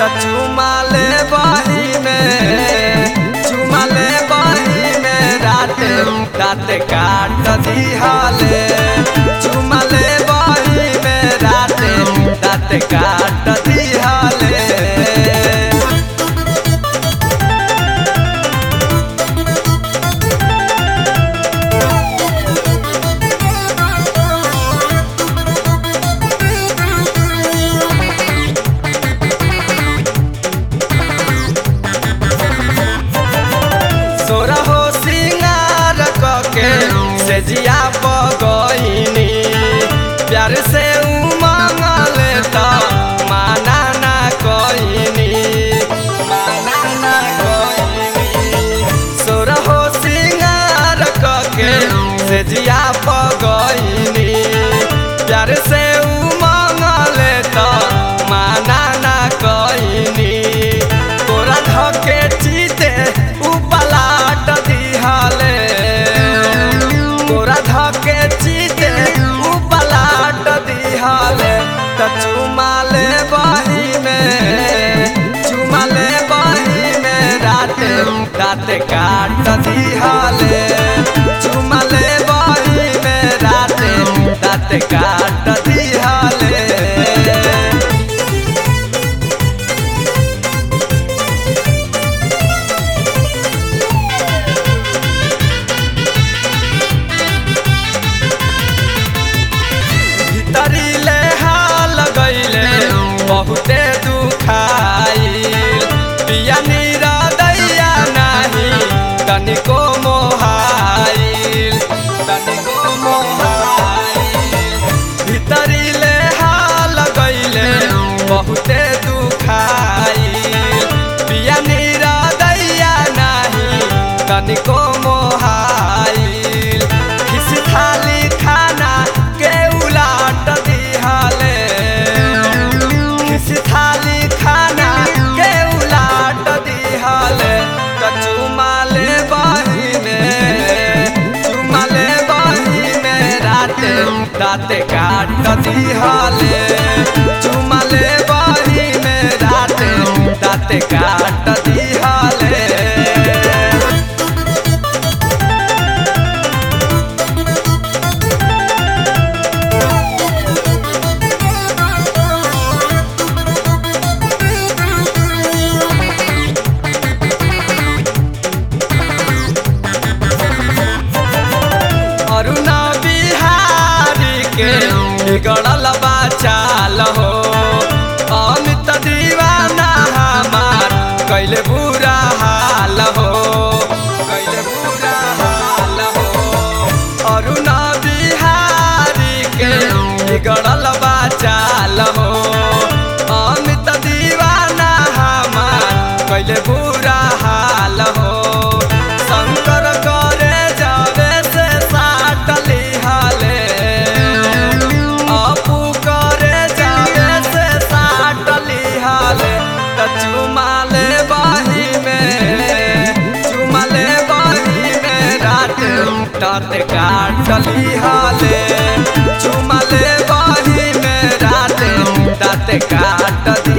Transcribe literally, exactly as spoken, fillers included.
त चुमा ले बही में चुमा ले बही में राते राते काट दिहले चुमा ले बही में राते राते काट दिहले जिया पगईनी प्यार से उमंगल त माना ना कईनी माना ना कईनी सोरहो सिंगार कके से जिया पगईनी प्यार से उमंगल त माना ना कईनी तोरा धके चीते उपलाट दिहले धके चीते उपलाट दिहले त चुमा ले बही में चुमा ले बही में राते राते काट दिहले चुमा ले बही में राते राते काट दिहले तरीले हाल गईले बहुते दुखाइल पिया नीरा दैया नाही तनिको मोहाइल तनिको मोहाइल भीतरीले हाल गईले बहुते दुखाइल पिया नीरा दैया नाही तनिको मोहाइल किसी थाली खाना के उलाट दिहले किसी थाली खाना के उलाट दिहले त चुमा ले बही में चुमा ले बही में राते राते काट दिहले चुमा ले बही में राते राते काट दिहले अरुणा बिहारी के बिगड़ल बाचाल हो अमित दीवाना हमार कैले बुरा हाल हो कैले बुरा हाल हो अरुणा बिहारी के बिगड़ल बाचाल हो अमित दीवाना हमार कैले बुरा हाल हो शंकर करे जावे से साट लिहले अपू करे जावे से साट लिहले त चुमा ले बही में चुमा ले बही में राते राते काट लिहले चुमा ले बही में राते राते काट